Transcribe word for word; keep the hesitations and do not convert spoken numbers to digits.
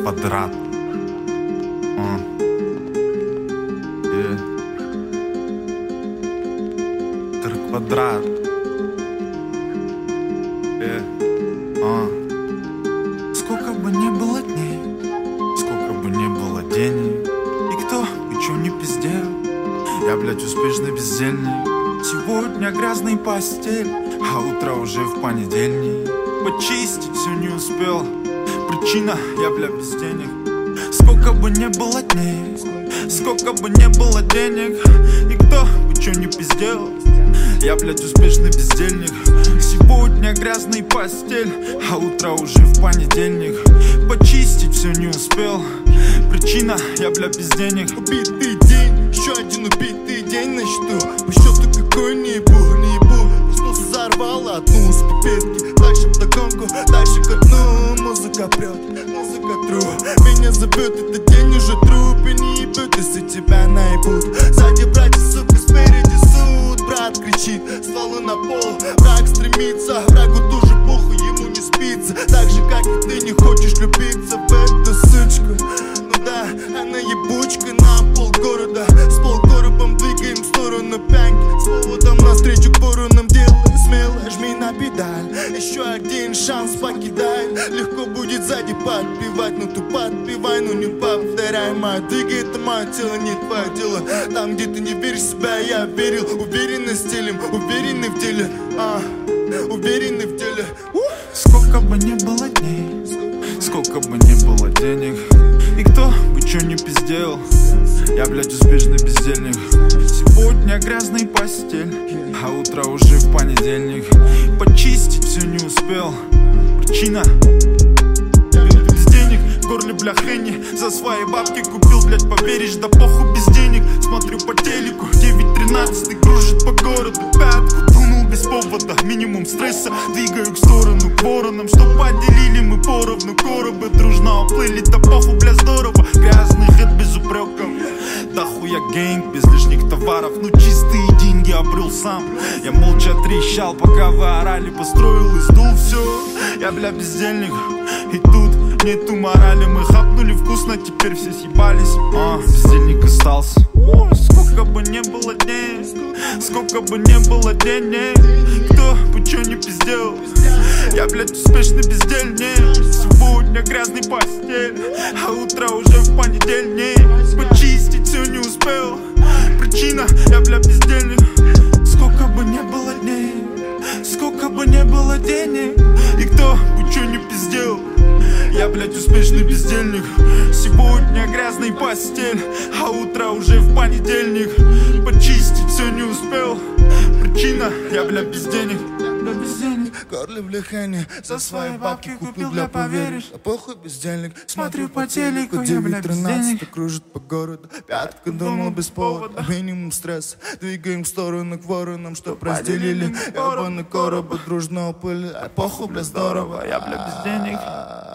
квадрат. uh. yeah. Тр квадрат. yeah. uh. Сколько бы ни было дней, сколько бы ни было денег, и кто бы чё не пиздел, я, блядь, успешный бездельник. Сегодня грязный постель, а утро уже в понедельник. Почистить все не успел, причина, я, бля, без денег. Сколько бы не было дней, сколько бы не было денег, и кто бы чё не пиздел, я, блядь, успешный бездельник. Сегодня грязный постель, а утро уже в понедельник. Почистить все не успел, причина, я, бля, без денег. Убитый день, еще один убитый день на счету. По счету какой не ебу, не ебу. Проснулся, взорвала одну из пипетки. Дальше вдогонку, дальше ко дну. Музыка прет, музыка тру. Меня зовет, этот день уже труп. И не ебут, если тебя наебут. Сзади братья, сука, спереди суд. Брат кричит, стволы на пол. Враг стремится, врагу тоже похуй, ему не спится. Так же, как и ты не хочешь любиться в эту сучку. Ну да, она ебучка на полгорода. С полкоробом двигаем в сторону пянки. С поводом навстречу к воронам делай смело, жми на педаль. Еще один шанс покидай. Легко будет сзади подпевать, но ты подпевай, но не повторяй. Моя двигай, это мое тело, не твое дело. Там, где ты не веришь в себя, я верил. Уверенный стилем, уверенный в деле, а, уверенный в деле. Сколько бы ни было дней, сколько бы ни было денег, и кто бы чё не пиздел, я, блядь, успешный бездельник. Сегодня грязный постель, а утро уже в понедельник. Почистить все не успел, причина, без денег. В горле, бля, Хенни, за свои бабки купил, блядь, поверишь, да похуй без денег. Смотрю по телеку, девять тринадцать кружит по городу. Пятку тунул без повода, минимум стресса. Двигаю к сторону, к воронам, что поделили мы поровну. Коробы дружно уплыли, да похуй, бля, здорово. Грязный хит без упреков, да хуя гэнг без лишних товаров. Ну чистые деньги обрел сам. Я молча трещал, пока вы орали. Построил и сдул все, я, бля, бездельник. И тут нету морали. Мы хапнули вкусно, теперь все съебались. А, бездельник остался. Ой, сколько бы не было дней, сколько бы не было денег, кто бы чё не пиздел, я, блядь, успешный бездельник. Сегодня грязный постель, а утро уже в понедельник. Почистить все не успел, причина, я, бля, бездельник. Сколько бы не было дней, сколько бы не было денег, и кто бы чё не пиздел, я, блядь, успешный бездельник. Сегодня грязный постель, а утро уже в понедельник. Почистить все не успел, причина, я, бля, без денег. Бля, без денег. Горле в Лехане, за свои бабки купил, бля, поверишь. А похуй бездельник, смотрю по телеку, я, бля, без денег. Кружит по городу, пятка думал без повода. Минимум стресс, двигаем в сторону к воронам, чтоб разделили. Ебаный коробы дружно уплыли, а похуй, бля, здорово, Я, бля, без денег.